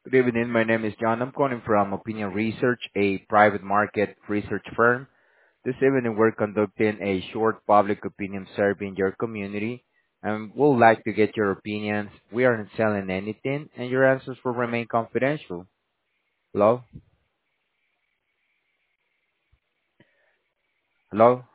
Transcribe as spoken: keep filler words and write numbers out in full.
Good evening. My name is John. I'm calling from Opinion Research, a private market research firm. This evening, we're conducting a short public opinion survey in your community, and we'd like to get your opinions. We aren't selling anything, and your answers will remain confidential. Hello? Hello?